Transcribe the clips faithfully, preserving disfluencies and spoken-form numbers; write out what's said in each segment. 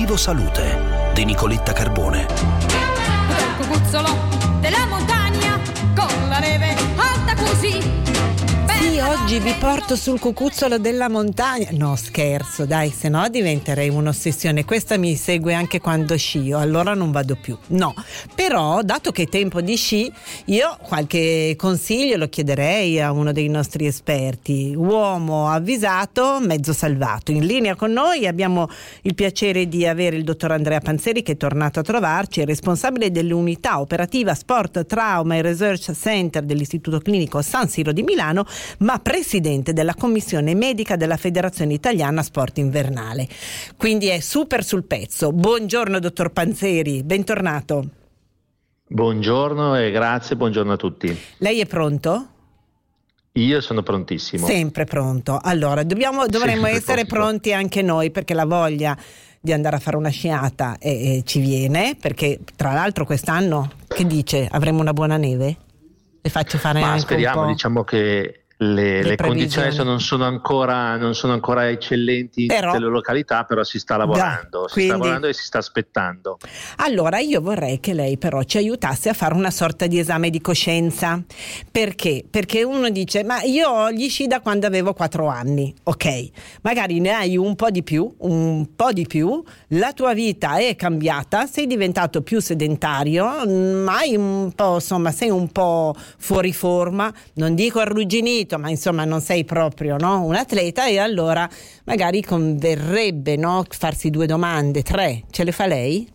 Vivo Salute di Nicoletta Carbone. Il cucuzzolo della montagna con la neve alta così. Sì, oggi vi porto sul cucuzzolo della montagna. No, scherzo, dai, se no diventerei un'ossessione. Questa mi segue anche quando scio, allora non vado più. No, però, dato che è tempo di sci, io qualche consiglio lo chiederei a uno dei nostri esperti. Uomo avvisato, mezzo salvato. In linea con noi abbiamo il piacere di avere il dottor Andrea Panzeri, che è tornato a trovarci, è responsabile dell'unità operativa Sport Trauma e Research Center dell'Istituto Clinico San Siro di Milano, ma presidente della commissione medica della Federazione Italiana Sport Invernale. Quindi è super sul pezzo. Buongiorno dottor Panzeri, bentornato. Buongiorno e grazie, buongiorno a tutti. Lei è pronto? Io sono prontissimo. Sempre pronto. Allora, dobbiamo, dovremmo Sempre essere pronto. pronti anche noi, perché la voglia di andare a fare una sciata eh, eh, ci viene, perché tra l'altro quest'anno, che dice, avremo una buona neve? Le faccio fare Ma anche speriamo, un po'. diciamo che le, le, le condizioni non sono ancora non sono ancora eccellenti però, nelle località, però si sta lavorando, da, si quindi, sta lavorando e si sta aspettando. Allora io vorrei che lei però ci aiutasse a fare una sorta di esame di coscienza. Perché? Perché uno dice: ma io ho gli sci da quando avevo quattro anni, ok, magari ne hai un po' di più, un po' di più, la tua vita è cambiata, sei diventato più sedentario, ma hai un po', insomma, sei un po' fuori forma, non dico arrugginito, ma insomma non sei proprio, no, un atleta, e allora magari converrebbe, no, farsi due domande, tre. Ce le fa lei?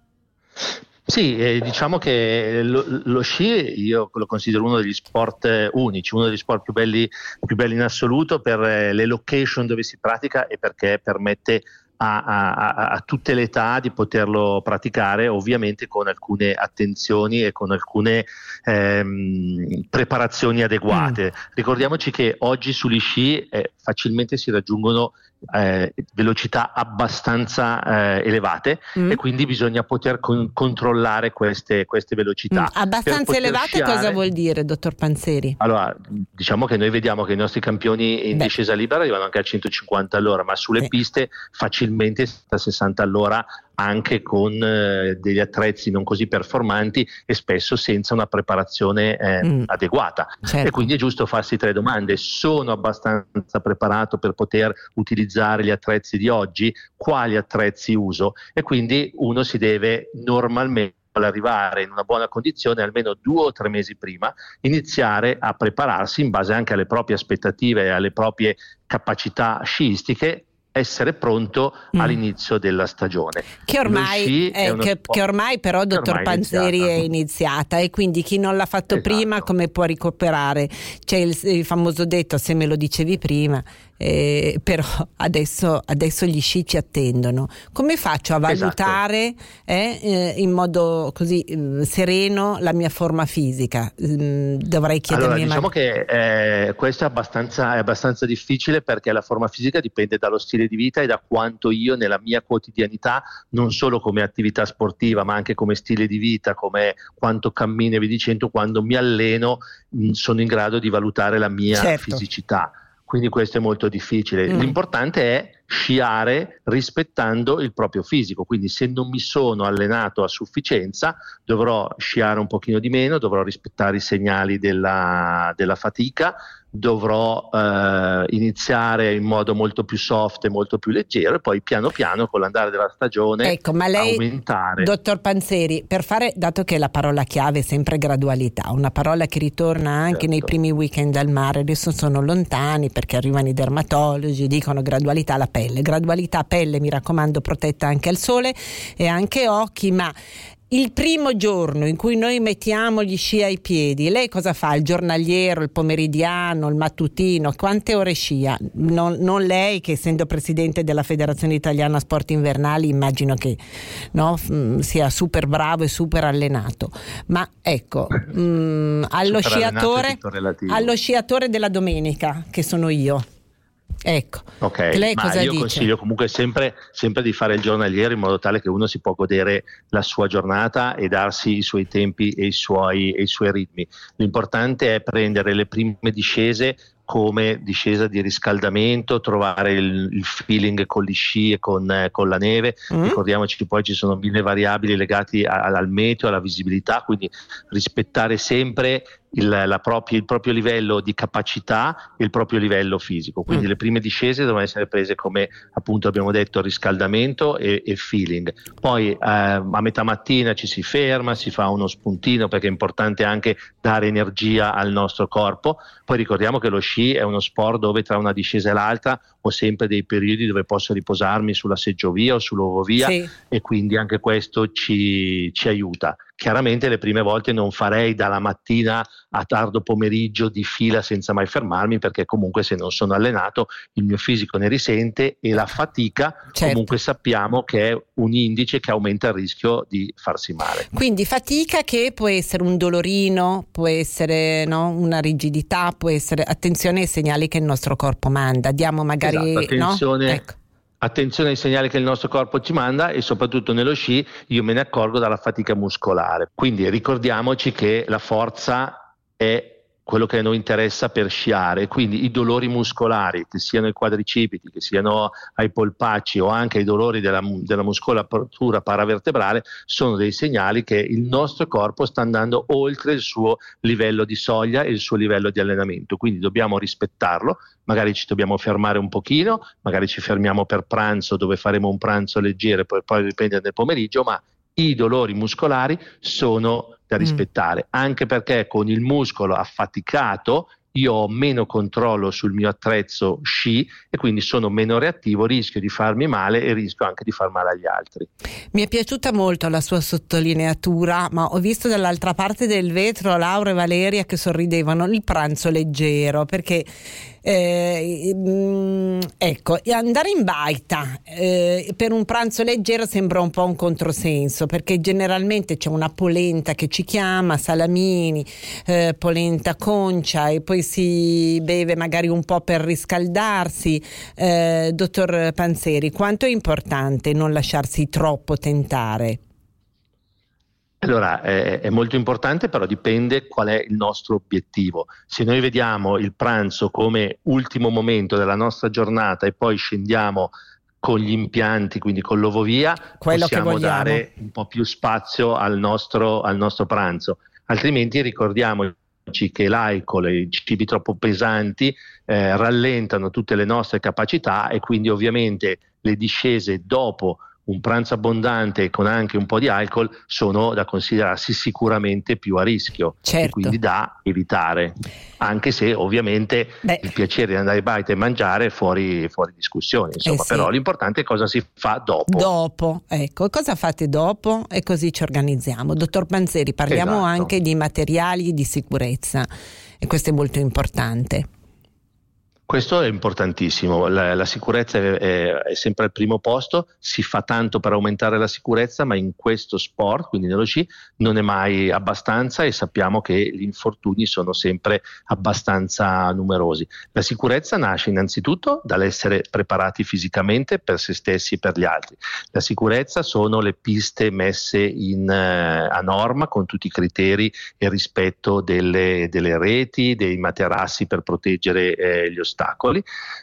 Sì, eh, diciamo che lo, lo sci io lo considero uno degli sport unici, uno degli sport più belli, più belli in assoluto, per eh, le location dove si pratica e perché permette A, a, a tutte le età di poterlo praticare, ovviamente con alcune attenzioni e con alcune ehm, preparazioni adeguate. Mm. Ricordiamoci che oggi sugli sci eh, facilmente si raggiungono eh, velocità abbastanza eh, elevate mm. e quindi bisogna poter con- controllare queste, queste velocità. Mm. Abbastanza elevate sciare, cosa vuol dire, dottor Panzeri? Allora, diciamo che noi vediamo che i nostri campioni in Beh. discesa libera arrivano anche a centocinquanta all'ora, ma sulle Beh. piste facilmente a sessanta all'ora, anche con eh, degli attrezzi non così performanti e spesso senza una preparazione eh, mm. adeguata. Certo. E quindi è giusto farsi tre domande: sono abbastanza preparato per poter utilizzare gli attrezzi di oggi? Quali attrezzi uso? E quindi uno si deve normalmente, all'arrivare in una buona condizione, almeno due o tre mesi prima, iniziare a prepararsi in base anche alle proprie aspettative e alle proprie capacità sciistiche, essere pronto mm. all'inizio della stagione. Che ormai, eh, che, che ormai però, dottor ormai Panzeri, è iniziata. è iniziata, e quindi chi non l'ha fatto esatto. prima come può recuperare? C'è il, il famoso detto: se me lo dicevi prima, eh, però adesso, adesso gli sci ci attendono. Come faccio a valutare esatto. eh, eh, in modo così eh, sereno la mia forma fisica? Mm, dovrei chiedermi. Allora, diciamo ma... che eh, questo è abbastanza, è abbastanza difficile, perché la forma fisica dipende dallo stile di vita e da quanto io nella mia quotidianità, non solo come attività sportiva ma anche come stile di vita, come quanto cammino e vi dicendo, quando mi alleno mh, sono in grado di valutare la mia certo. fisicità. Quindi questo è molto difficile. Mm. L'importante è sciare rispettando il proprio fisico, quindi se non mi sono allenato a sufficienza dovrò sciare un pochino di meno, dovrò rispettare i segnali della, della fatica, dovrò eh, iniziare in modo molto più soft e molto più leggero, e poi piano piano con l'andare della stagione ecco, ma lei, aumentare. Dottor Panzeri, per fare, dato che la parola chiave è sempre gradualità, una parola che ritorna anche certo. nei primi weekend al mare, adesso sono lontani perché arrivano i dermatologi, dicono gradualità alla pelle, gradualità pelle, mi raccomando, protetta anche al sole e anche occhi, ma il primo giorno in cui noi mettiamo gli sci ai piedi, lei cosa fa? Il giornaliero, il pomeridiano, il mattutino? Quante ore scia? Non, non lei, che essendo presidente della Federazione Italiana Sport Invernali immagino che no, sia super bravo e super allenato, ma ecco mh, allo, sciatore, allo sciatore della domenica, che sono io, ecco, ok, lei ma cosa io dice? consiglio comunque sempre, sempre di fare il giornaliero, in modo tale che uno si può godere la sua giornata e darsi i suoi tempi e i suoi, e i suoi ritmi. L'importante è prendere le prime discese come discesa di riscaldamento, trovare il, il feeling con gli sci e con, eh, con la neve. Mm. Ricordiamoci che poi ci sono mille variabili legati a, al meteo, alla visibilità, quindi rispettare sempre il, la propria, il proprio livello di capacità e il proprio livello fisico. Quindi mm. le prime discese devono essere prese come, appunto abbiamo detto, riscaldamento e, e feeling. Poi eh, a metà mattina ci si ferma, si fa uno spuntino, perché è importante anche dare energia al nostro corpo. Poi ricordiamo che lo sci è uno sport dove tra una discesa e l'altra ho sempre dei periodi dove posso riposarmi sulla seggiovia o sull'ovovia, sì. e quindi anche questo ci, ci aiuta. Chiaramente le prime volte non farei dalla mattina a tardo pomeriggio di fila senza mai fermarmi, perché comunque se non sono allenato il mio fisico ne risente, e la fatica, certo. comunque sappiamo che è un indice che aumenta il rischio di farsi male. Quindi fatica, che può essere un dolorino, può essere, no, una rigidità, può essere, attenzione ai segnali che il nostro corpo manda, diamo magari, esatto, attenzione, no? Ecco. Attenzione ai segnali che il nostro corpo ci manda, e soprattutto nello sci io me ne accorgo dalla fatica muscolare. Quindi ricordiamoci che la forza è quello che a noi interessa per sciare, quindi i dolori muscolari, che siano i quadricipiti, che siano ai polpacci o anche i dolori della, della muscolatura paravertebrale, sono dei segnali che il nostro corpo sta andando oltre il suo livello di soglia e il suo livello di allenamento, quindi dobbiamo rispettarlo. Magari ci dobbiamo fermare un pochino, magari ci fermiamo per pranzo, dove faremo un pranzo leggero e poi, poi riprendere nel pomeriggio, ma i dolori muscolari sono da rispettare, mm. anche perché con il muscolo affaticato io ho meno controllo sul mio attrezzo sci e quindi sono meno reattivo, rischio di farmi male e rischio anche di far male agli altri. Mi è piaciuta molto la sua sottolineatura, ma ho visto dall'altra parte del vetro Laura e Valeria che sorridevano, il pranzo leggero, perché eh, mh, ecco, andare in baita eh, per un pranzo leggero sembra un po' un controsenso, perché generalmente c'è una polenta che ci chiama, salamini, eh, polenta concia, e poi si beve magari un po' per riscaldarsi. Eh, dottor Panzeri, quanto è importante non lasciarsi troppo tentare? Allora, è, è molto importante, però dipende qual è il nostro obiettivo. Se noi vediamo il pranzo come ultimo momento della nostra giornata e poi scendiamo con gli impianti, quindi con l'ovovia, quello possiamo dare un po' più spazio al nostro, al nostro pranzo. Altrimenti ricordiamo che l'alcol e i cibi troppo pesanti eh, rallentano tutte le nostre capacità, e quindi ovviamente le discese dopo un pranzo abbondante con anche un po' di alcol sono da considerarsi sicuramente più a rischio, certo. e quindi da evitare, anche se ovviamente Beh. il piacere di andare in baita e mangiare è fuori, fuori discussione, insomma, eh sì. però l'importante è cosa si fa dopo. Dopo, ecco, cosa fate dopo, e così ci organizziamo. Dottor Panzeri, parliamo esatto. anche di materiali di sicurezza, e questo è molto importante. Questo è importantissimo, la, la sicurezza è, è, è sempre al primo posto, si fa tanto per aumentare la sicurezza, ma in questo sport, quindi nello sci, non è mai abbastanza, e sappiamo che gli infortuni sono sempre abbastanza numerosi. La sicurezza nasce innanzitutto dall'essere preparati fisicamente per se stessi e per gli altri. La sicurezza sono le piste messe in, eh, a norma, con tutti i criteri e rispetto delle, delle reti, dei materassi per proteggere eh, gli ostacoli. Ostacoli.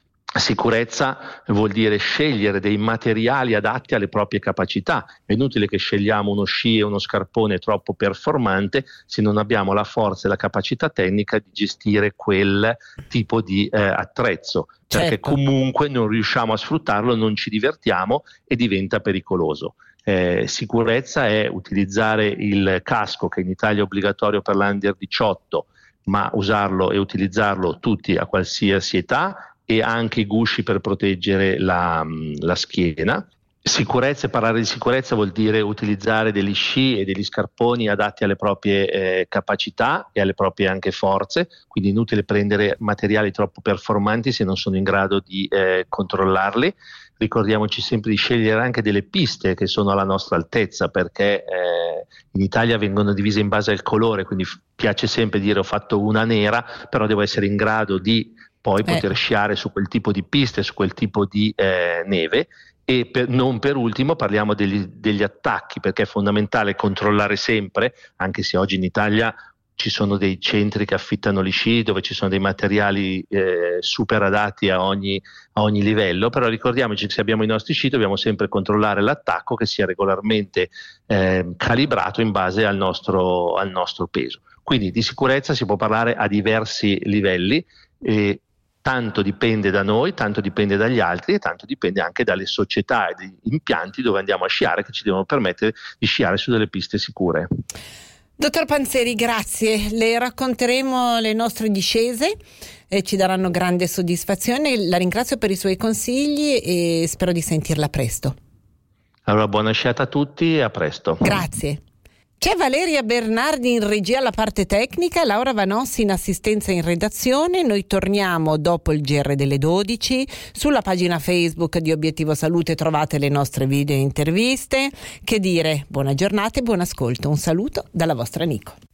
Sicurezza vuol dire scegliere dei materiali adatti alle proprie capacità. È inutile che scegliamo uno sci e uno scarpone troppo performante se non abbiamo la forza e la capacità tecnica di gestire quel tipo di eh, attrezzo, perché certo. comunque non riusciamo a sfruttarlo, non ci divertiamo e diventa pericoloso. Eh, sicurezza è utilizzare il casco, che in Italia è obbligatorio per l'Under diciotto, ma usarlo e utilizzarlo tutti a qualsiasi età, e anche i gusci per proteggere la, la schiena. Sicurezza, parlare di sicurezza vuol dire utilizzare degli sci e degli scarponi adatti alle proprie eh, capacità e alle proprie anche forze, quindi è inutile prendere materiali troppo performanti se non sono in grado di eh, controllarli. Ricordiamoci sempre di scegliere anche delle piste che sono alla nostra altezza, perché eh, in Italia vengono divise in base al colore, quindi f- piace sempre dire ho fatto una nera, però devo essere in grado di poi eh. poter sciare su quel tipo di piste, su quel tipo di eh, neve. E per, non per ultimo parliamo degli, degli attacchi, perché è fondamentale controllare sempre, anche se oggi in Italia ci sono dei centri che affittano gli sci dove ci sono dei materiali eh, super adatti a ogni, a ogni livello, però ricordiamoci che se abbiamo i nostri sci dobbiamo sempre controllare l'attacco che sia regolarmente eh, calibrato in base al nostro, al nostro peso. Quindi di sicurezza si può parlare a diversi livelli e tanto dipende da noi, tanto dipende dagli altri e tanto dipende anche dalle società e dagli impianti dove andiamo a sciare che ci devono permettere di sciare su delle piste sicure. Dottor Panzeri, grazie. Le racconteremo le nostre discese e ci daranno grande soddisfazione. La ringrazio per i suoi consigli e spero di sentirla presto. Allora, buona sciata a tutti e a presto. Grazie. C'è Valeria Bernardi in regia alla parte tecnica, Laura Vanossi in assistenza in redazione. Noi torniamo dopo il G R delle dodici. Sulla pagina Facebook di Obiettivo Salute trovate le nostre video interviste. Che dire, buona giornata e buon ascolto. Un saluto dalla vostra Nico.